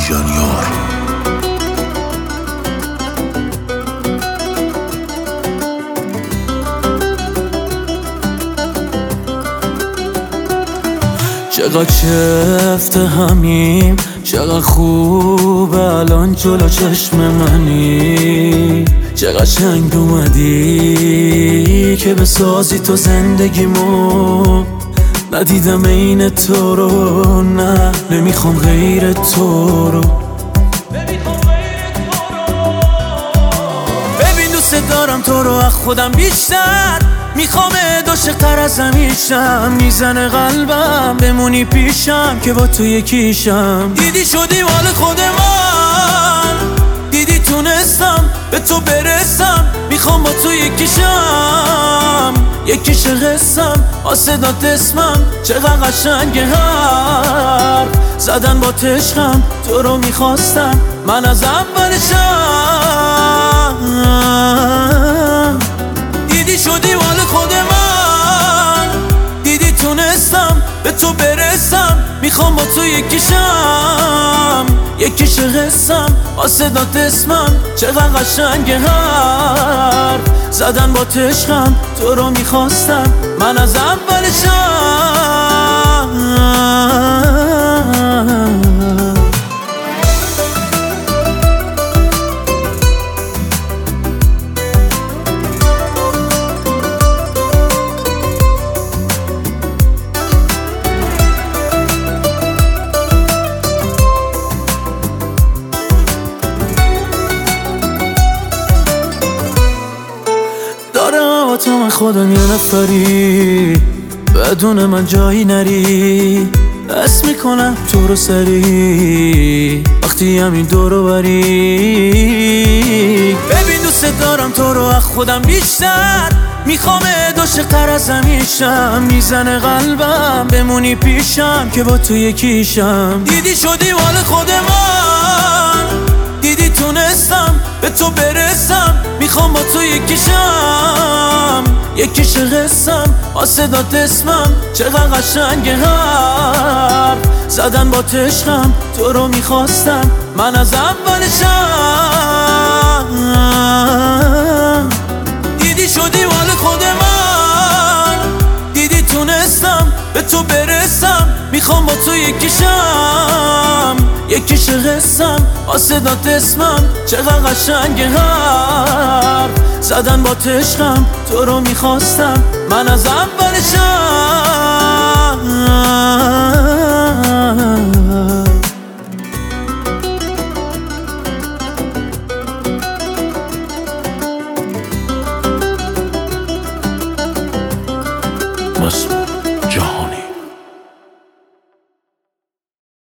بیژن یار. چقدر چفت همیم، چقدر خوب الان جلو چشم منی، چقدر شنگ اومدی که بسازی تو زندگیمو. ندیدم این تو رو، نه نمیخوام غیر تو رو. ببین دوست دارم تو رو از خودم بیشتر، میخوام عاشق‌تر از همیشم. میزنه قلبم بمونی پیشم که با تو یکیشم. دیدی شدی مال خود من، دیدی تونستم به تو برسم. میخوام با تو یکیشم، یکیش قسم آسدات اسمم. چقدر قشنگه حرف زدن با عشقم. تو رو میخواستم من از اولشم. دیدی شدی مال خود من، دیدی تونستم به تو برسم. میخوام با تو یکیشم، یکیش قسم آسدات اسمم. چقدر قشنگه حرف زدن با عشقم. تو رو میخواستم من از اولشم. تو من خودم یه نفری، بدون من جایی نری. حس میکنم تو رو سری وقتی همین دورو بری. ببین دوست دارم تو رو از خودم بیشتر، میخوام عاشق‌تر از همیشم. میزنه قلبم بمونی پیشم که با تو یکیشم. دیدی شدی مال خود من، دیدی تونستم به تو برسم. میخوام با تو یکیشم، یکیش قسم آسدات اسمم. چقدر قشنگه حرف زدن با عشقم. تو رو میخواستم من از اولشم. دیدی شدی مال خود من، دیدی تونستم به تو برسم. میخوام با تو یکیشم، یکیش قسم آسدات اسمم. چقدر قشنگه حرف زدن با عشقم. تو رو میخواستم من از اولشم. جهانی.